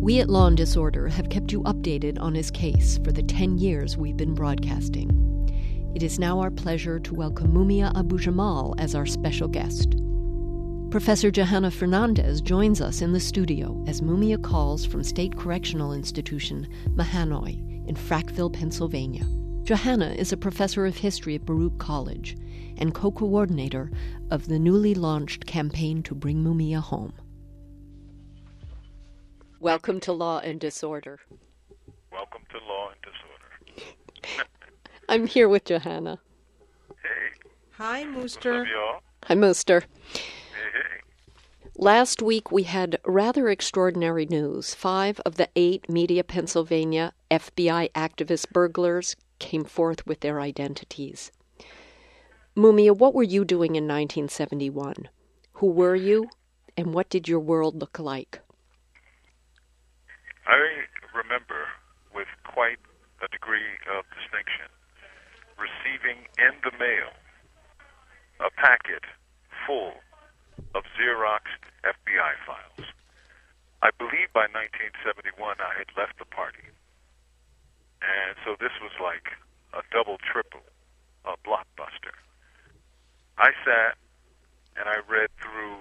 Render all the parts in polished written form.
We at Law and Disorder have kept you updated on his case for the 10 years we've been broadcasting. It is now our pleasure to welcome Mumia Abu-Jamal as our special guest. Professor Johanna Fernandez joins us in the studio as Mumia calls from State Correctional Institution Mahanoy in Frackville, Pennsylvania. Johanna is a professor of history at Baruch College and co-coordinator of the newly launched campaign to bring Mumia home. Welcome to Law and Disorder. Welcome to Law and Disorder. I'm here with Johanna. Hey. Hi, Mooster. What's up, y'all? Hi, Mooster. Hey. Last week we had rather extraordinary news. 5 of the 8 Media Pennsylvania FBI activist burglars came forth with their identities. Mumia, what were you doing in 1971? Who were you, and what did your world look like? I remember with quite a degree of distinction receiving in the mail a packet full of Xeroxed FBI files. I believe by 1971 I had left the party. And so this was like a double, triple, a blockbuster. I sat and I read through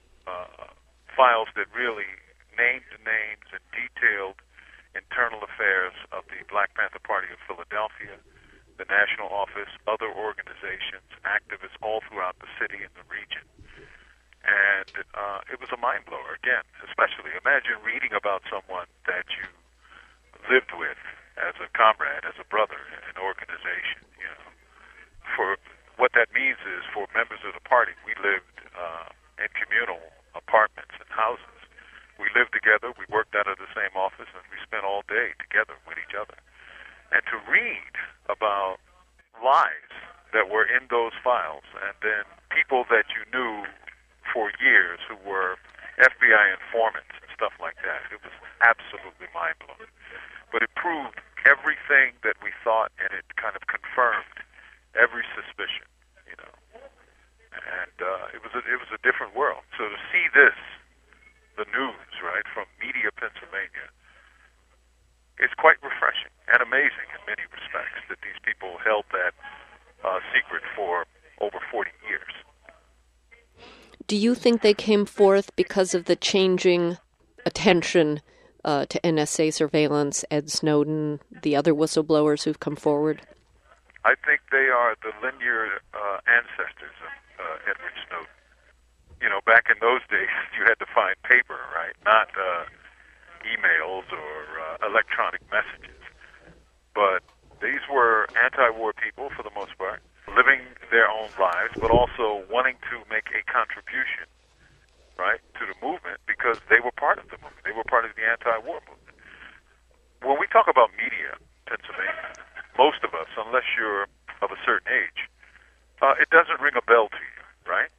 files that really named the names and detailed internal affairs of the Black Panther Party of Philadelphia, the national office, other organizations, activists all throughout the city and the region. And it was a mind blower, again, especially imagine reading about someone that you lived with as a comrade, as a brother in an organization. You know, for what that means is for members of the party, we lived in communal apartments and houses. We lived together, we worked out of the same office, and we spent all day together with each other. And to read about lies that were in those files, and then people that you knew for years who were FBI informants and stuff like that, it was absolutely mind-blowing. But it proved everything that we thought, and it kind of confirmed every suspicion, you know. And it was a different world. So to see this, the news, right, from Media Pennsylvania, it's quite refreshing and amazing in many respects that these people held that secret for over 40 years. Do you think they came forth because of the changing attention to NSA surveillance, Ed Snowden, the other whistleblowers who've come forward? I think they are the linear ancestors of Edward Snowden. You know, back in those days, you had to find paper, right? Not emails or electronic messages. But these were anti-war people, for the most part, living their own lives, but also wanting to make a contribution, right, to the movement because they were part of the movement. They were part of the anti-war movement. When we talk about Media Pennsylvania, most of us, unless you're of a certain age, it doesn't ring a bell to you, right?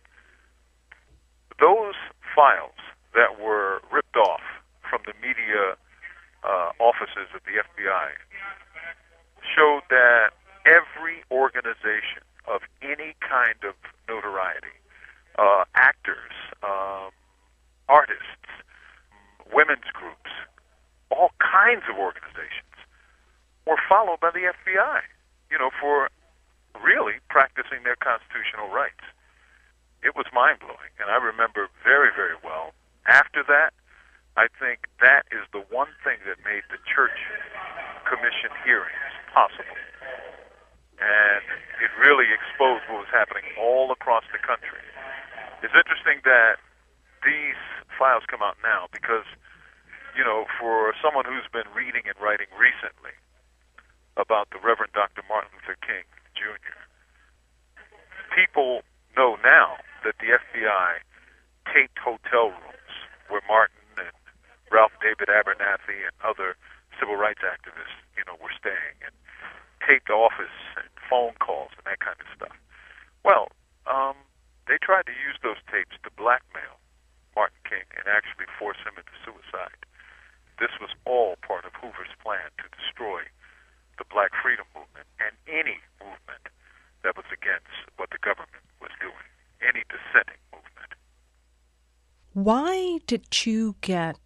Those files that were ripped off from the media offices of the FBI showed that every organization of any kind of notoriety, actors, artists, women's groups, all kinds of organizations were followed by the FBI, you know, for really practicing their constitutional rights. It was mind-blowing, and I remember very, very well. After that, I think that is the one thing that made the Church Commission hearings possible. And it really exposed what was happening all across the country. It's interesting that these files come out now because, you know, for someone who's been reading and writing recently about the Reverend Dr. Martin Luther King Jr., people know now that the FBI taped hotel rooms where Martin and Ralph David Abernathy and other civil rights activists, you know, were staying, and taped office and phone calls and that kind of stuff. Well, they tried to use those tapes to blackmail Martin King and actually force him into suicide. This was all part of Hoover's plan to destroy the Black Freedom Movement and any movement that was against what the government was doing, any dissenting movement. Why did you get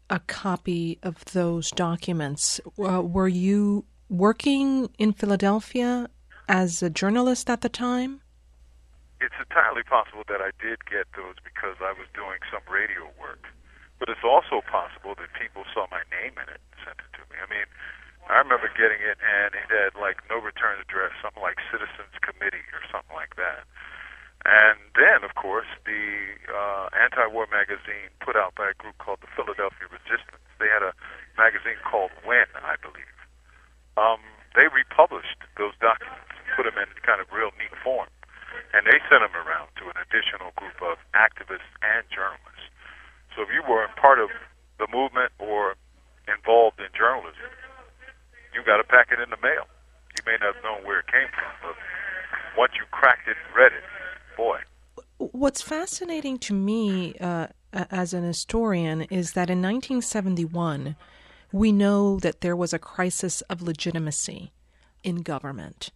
a copy of those documents. Were you working in Philadelphia as a journalist at the time? It's entirely possible that I did get those because I was doing some radio work. But it's also possible that people saw my name in it and sent it to me. I mean, I remember getting it, and it had, like, no return address, something like Citizens Committee or something like that. And then, of course, the anti-war magazine put out by a group called the Philadelphia Resistance. They had a magazine called When, I believe. They republished those documents, put them in kind of real neat form, and they sent them around to an additional group of activists and journalists. So if you were part of the movement or involved in journalism, you got a packet in the mail. You may not have known where it came from, but once you cracked it and read it, boy. What's fascinating to me as an historian is that in 1971, we know that there was a crisis of legitimacy in government.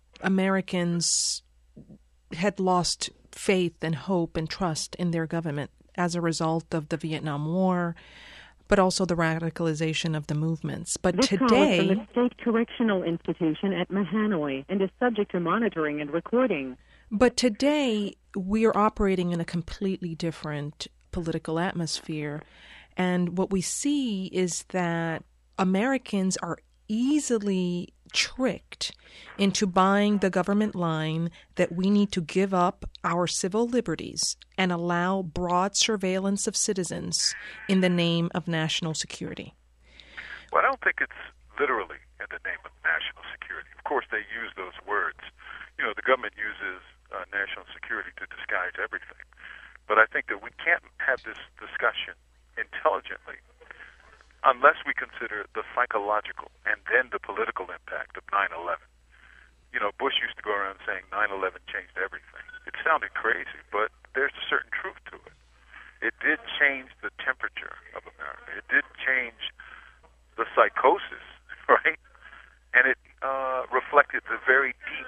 Americans had lost faith and hope and trust in their government as a result of the Vietnam War, but also the radicalization of the movements. But this today... call is from the State Correctional Institution at Mahanoy and is subject to monitoring and recording. But today, we are operating in a completely different political atmosphere. And what we see is that Americans are easily tricked into buying the government line that we need to give up our civil liberties and allow broad surveillance of citizens in the name of national security. Well, I don't think it's literally in the name of national security. Of course, they use those words. You know, the government uses national security to disguise everything. But I think that we can't have this discussion intelligently unless we consider the psychological and then the political impact of 9/11. You know, Bush used to go around saying 9/11 changed everything. It sounded crazy, but there's a certain truth to it. It did change the temperature of America. It did change the psychosis, right? And it reflected the very deep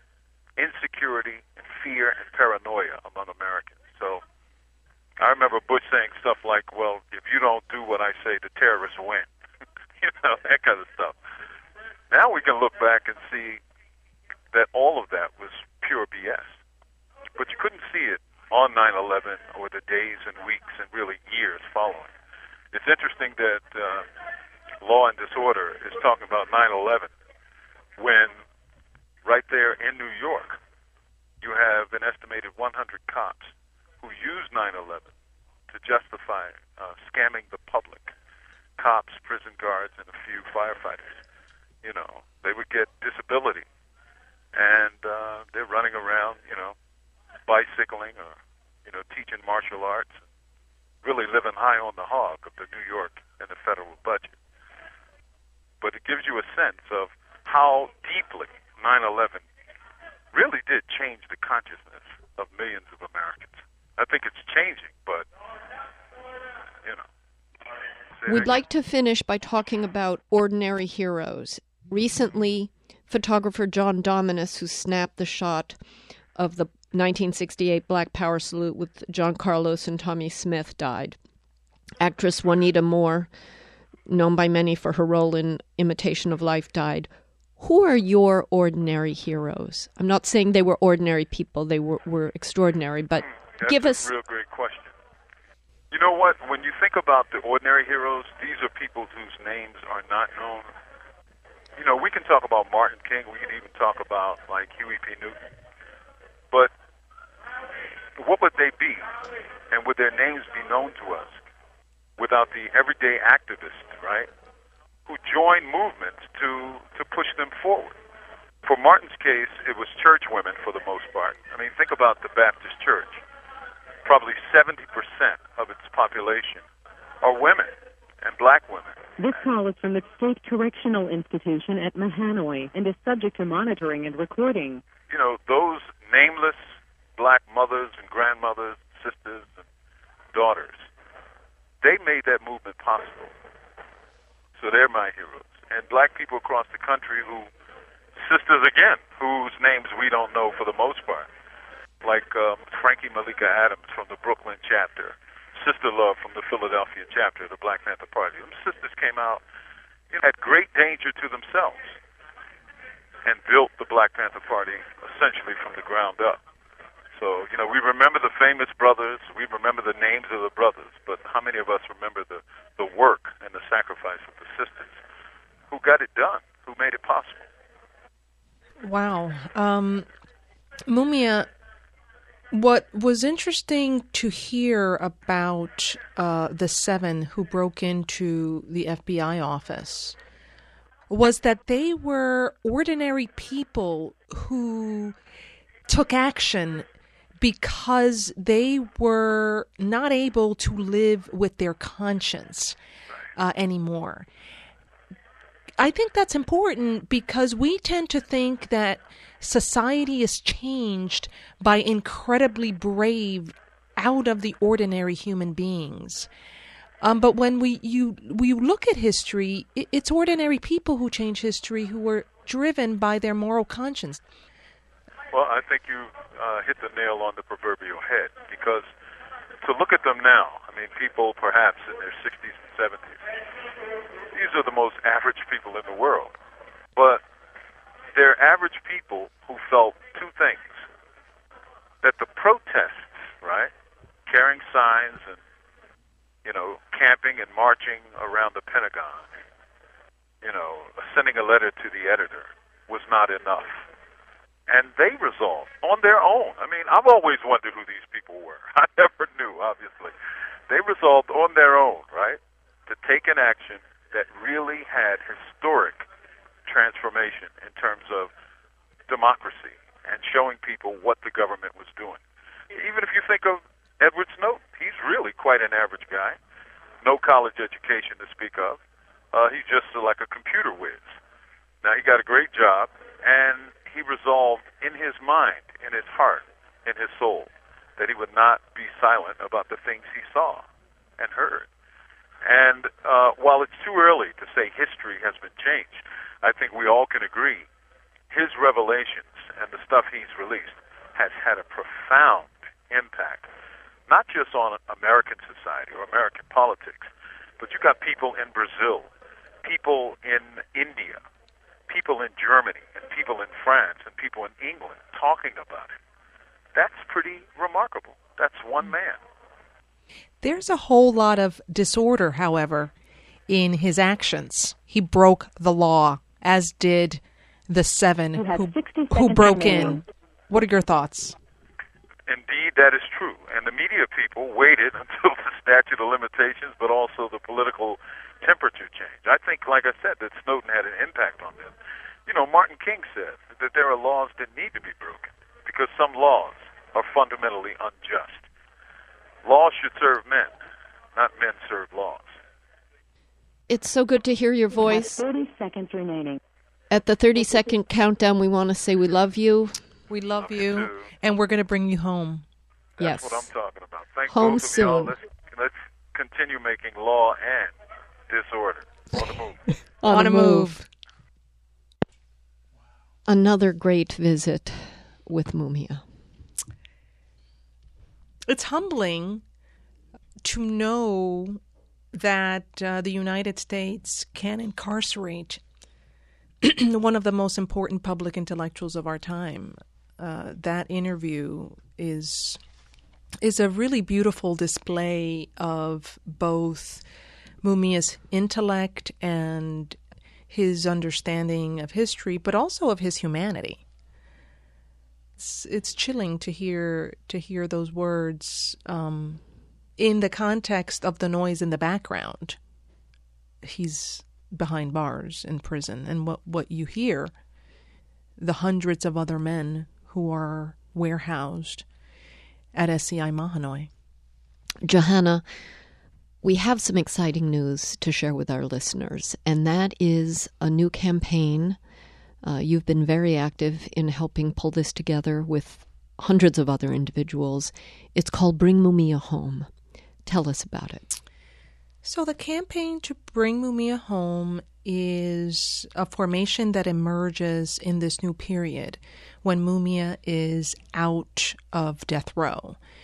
insecurity and fear and paranoia among Americans. So I remember Bush saying stuff like, well, if you don't do what I say, the terrorists win. You know, that kind of stuff. Now we can look back and see that all of that was pure BS. But you couldn't see it on 9/11 or the days and weeks and really years following. It's interesting that Law and Disorder is talking about 9/11 when right there in New York you have an estimated 100 cops who used 9/11 to justify scamming the public. Cops, prison guards, and a few firefighters. You know, they would get disability, and they're running around, you know, bicycling or, you know, teaching martial arts, really living high on the hog of the New York and the federal budget. But it gives you a sense of how deeply 9/11 really did change the consciousness of millions of Americans. I think it's changing, but, you know. We'd like to finish by talking about ordinary heroes. Recently, photographer John Dominus, who snapped the shot of the 1968 Black Power salute with John Carlos and Tommy Smith, died. Actress Juanita Moore, known by many for her role in Imitation of Life, died. Who are your ordinary heroes? I'm not saying they were ordinary people. They were extraordinary, but give us... That's a real great question. You know what? When you think about the ordinary heroes, these are people whose names are not known. You know, we can talk about Martin King. We can even talk about, like, Huey P. Newton. But what would they be? And would their names be known to us without the everyday activists, right, who join movements to push them forward? For Martin's case, it was church women for the most part. I mean, think about the Baptist Church. Probably 70% of its population are women and black women. This call is from the State Correctional Institution at Mahanoy and is subject to monitoring and recording. You know, those nameless black mothers and grandmothers, sisters and daughters, they made that movement possible. So they're my heroes. And black people across the country who, sisters again, whose names we don't know for the most part, like Frankie Malika Adams from the Brooklyn chapter, Sister Love from the Philadelphia chapter of the Black Panther Party. Them sisters came out at great danger to themselves and built the Black Panther Party essentially from the ground up. So, we remember the famous brothers, we remember the names of the brothers, but how many of us remember the work and the sacrifice of the sisters who got it done, who made it possible? Wow. Mumia, what was interesting to hear about the 7 who broke into the FBI office was that they were ordinary people who took action because they were not able to live with their conscience anymore. I think that's important because we tend to think that society is changed by incredibly brave, out of the ordinary human beings. But when we look at history, it's ordinary people who change history, who were driven by their moral conscience. Well, I think you hit the nail on the proverbial head, because to look at them now, people perhaps in their 60s and 70s, these are the most average people in the world. But they're average people who felt two things. That the protests, right, carrying signs and, camping and marching around the Pentagon, sending a letter to the editor was not enough. And they resolved on their own. I've always wondered who these people were. I never knew, obviously. They resolved on their own, right, to take an action that really had historic transformation in terms of democracy and showing people what the government was doing. Even if you think of Edward Snowden, he's really quite an average guy. No college education to speak of. He's just like a computer whiz. Now, he got a great job, and he resolved in his mind, in his heart, in his soul, that he would not be silent about the things he saw and heard. And while it's too early to say history has been changed, I think we all can agree his revelations and the stuff he's released has had a profound impact, not just on American society or American politics, but you got people in Brazil, people in India, people in Germany, and people in France, and people in England talking about it. That's pretty remarkable. That's one man. There's a whole lot of disorder, however, in his actions. He broke the law, as did the 7 who broke in. What are your thoughts? Indeed, that is true. And the media people waited until the statute of limitations, but also the political temperature changed. I think, like I said, that Snowden had an impact on them. Martin King said that there are laws that need to be broken because some laws are fundamentally unjust. Laws should serve men, not men serve laws. It's so good to hear your voice. 30 seconds remaining. At the 30-second countdown, we want to say we love you. We love you, and we're going to bring you home. That's yes. what I'm talking about. Thank home both of soon. y'all. Let's continue making law and disorder. On the move. On a move. Another great visit with Mumia. It's humbling to know that the United States can incarcerate one of the most important public intellectuals of our time. That interview is a really beautiful display of both Mumia's intellect and his understanding of history, but also of his humanity. It's chilling to hear those words in the context of the noise in the background. He's behind bars in prison, and what you hear, the hundreds of other men who are warehoused at SCI Mahanoy. Johanna, we have some exciting news to share with our listeners, and that is a new campaign. You've been very active in helping pull this together with hundreds of other individuals. It's called Bring Mumia Home. Tell us about it. So the campaign to bring Mumia home is a formation that emerges in this new period when Mumia is out of death row.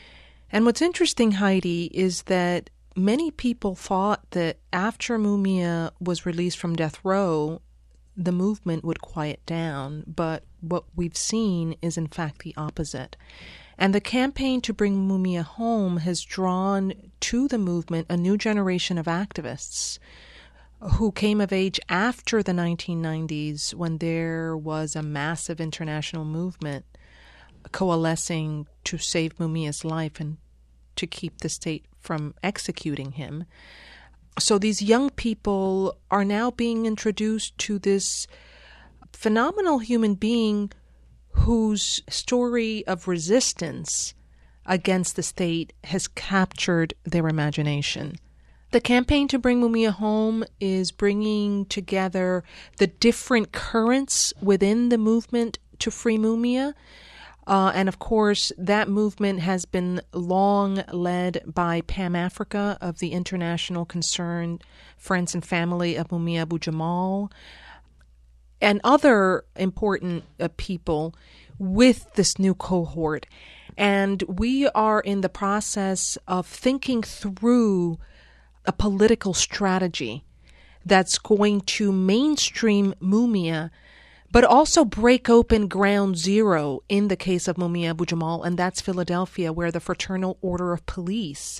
And what's interesting, Heidi, is that many people thought that after Mumia was released from death row, the movement would quiet down. But what we've seen is, in fact, the opposite. And the campaign to bring Mumia home has drawn to the movement a new generation of activists who came of age after the 1990s, when there was a massive international movement coalescing to save Mumia's life and to keep the state from executing him. So these young people are now being introduced to this phenomenal human being whose story of resistance against the state has captured their imagination. The campaign to bring Mumia home is bringing together the different currents within the movement to free Mumia. And of course, that movement has been long led by Pam Africa of the International Concerned Friends and Family of Mumia Abu-Jamal, and other important people with this new cohort. And we are in the process of thinking through a political strategy that's going to mainstream Mumia, but also break open ground zero in the case of Mumia Abu-Jamal, and that's Philadelphia, where the Fraternal Order of Police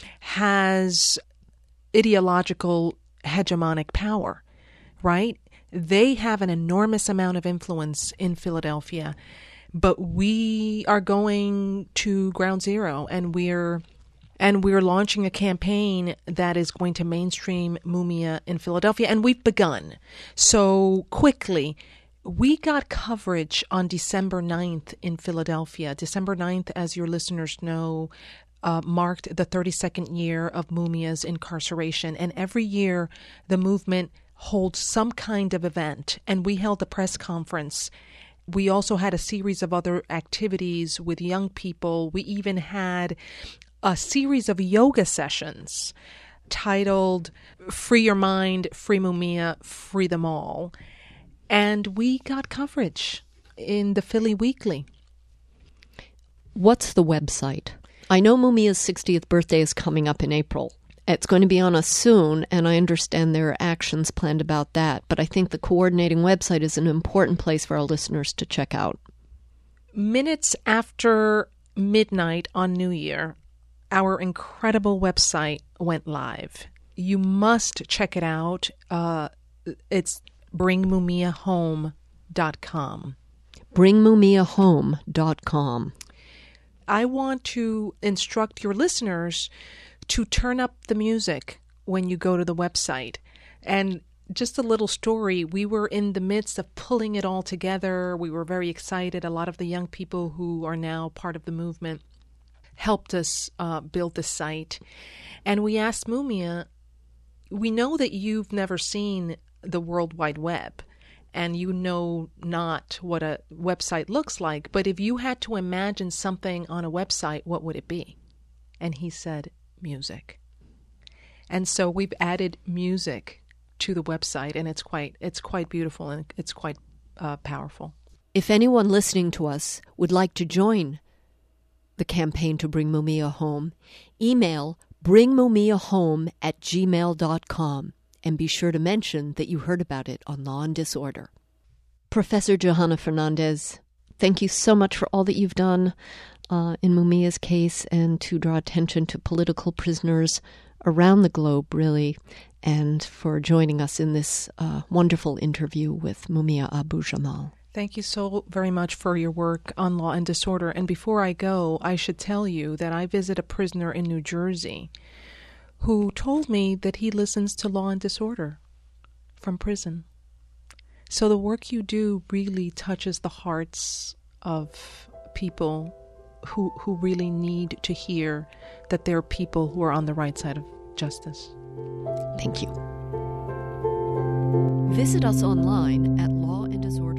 has ideological hegemonic power, right? They have an enormous amount of influence in Philadelphia, but we are going to ground zero, and we're launching a campaign that is going to mainstream Mumia in Philadelphia, and we've begun. So quickly, we got coverage on December 9th in Philadelphia. December 9th, as your listeners know, marked the 32nd year of Mumia's incarceration. And every year, the movement holds some kind of event. And we held a press conference. We also had a series of other activities with young people. We even had a series of yoga sessions titled Free Your Mind, Free Mumia, Free Them All. And we got coverage in the Philly Weekly. What's the website? I know Mumia's 60th birthday is coming up in April. It's going to be on us soon, and I understand there are actions planned about that. But I think the coordinating website is an important place for our listeners to check out. Minutes after midnight on New Year, our incredible website went live. You must check it out. It's bringmumiahome.com. Bringmumiahome.com. I want to instruct your listeners to turn up the music when you go to the website. And just a little story, we were in the midst of pulling it all together. We were very excited. A lot of the young people who are now part of the movement helped us build the site. And we asked Mumia, we know that you've never seen the World Wide Web, and you know not what a website looks like, but if you had to imagine something on a website, what would it be? And he said, music. And so we've added music to the website, and it's quite beautiful, and it's quite powerful. If anyone listening to us would like to join the campaign to bring Mumia home, email bringmumiahome@gmail.com. And be sure to mention that you heard about it on Law and Disorder. Professor Johanna Fernandez, thank you so much for all that you've done in Mumia's case, and to draw attention to political prisoners around the globe, really, and for joining us in this wonderful interview with Mumia Abu-Jamal. Thank you so very much for your work on Law and Disorder. And before I go, I should tell you that I visit a prisoner in New Jersey who told me that he listens to Law and Disorder from prison. So the work you do really touches the hearts of people who really need to hear that there are people who are on the right side of justice. Thank you. Visit us online at lawanddisorder.com.